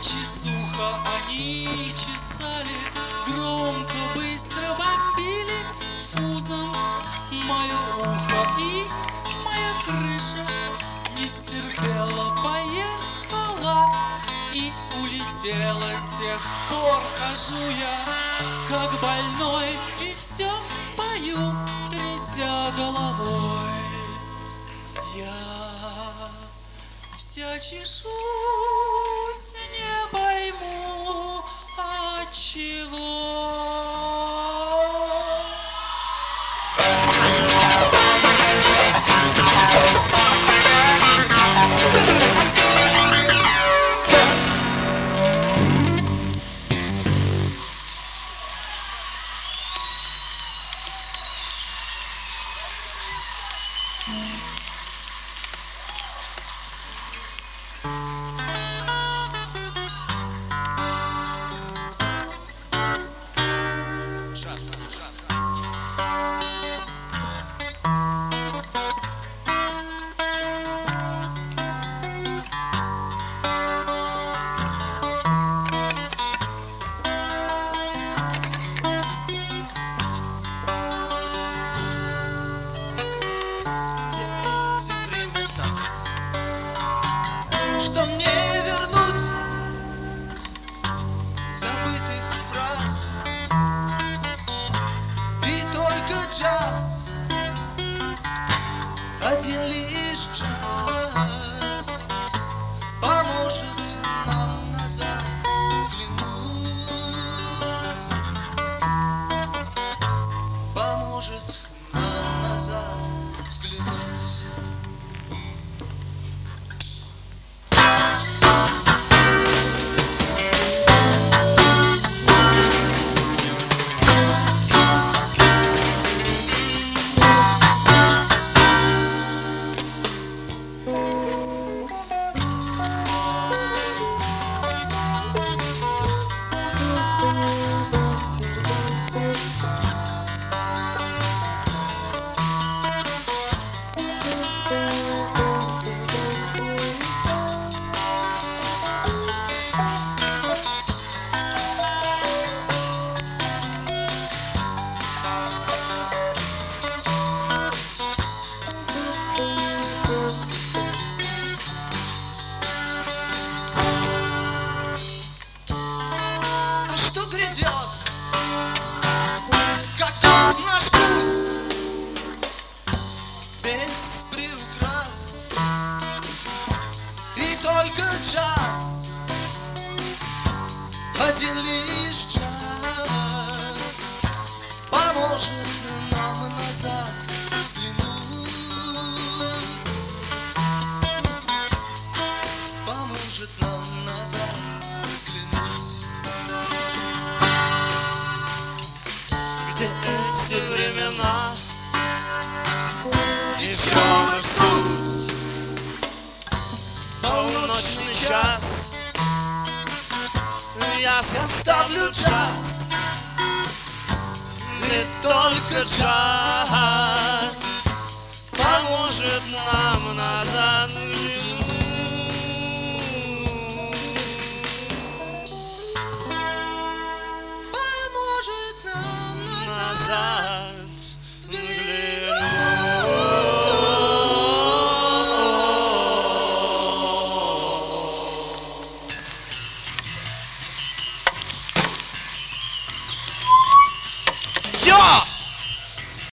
чесуха они чесали, громко, быстро бомбили фузом мое ухо, и моя крыша не стерпела, поехала и улетела. С тех пор хожу я как больной и все пою, тряся головой. Я вся чешусь, не пойму отчего. Что мне вернуть забытых фраз, и только час, один лишь час поможет нам назад взглянуть, поможет нам назад взглянуть. Каков наш путь без приукрас, и только час, один лишь час поможет нам назад взглянуть, поможет нам назад взглянуть. Где эти времена, и в чем их суть? Полуночный час, я ставлю час, ведь только час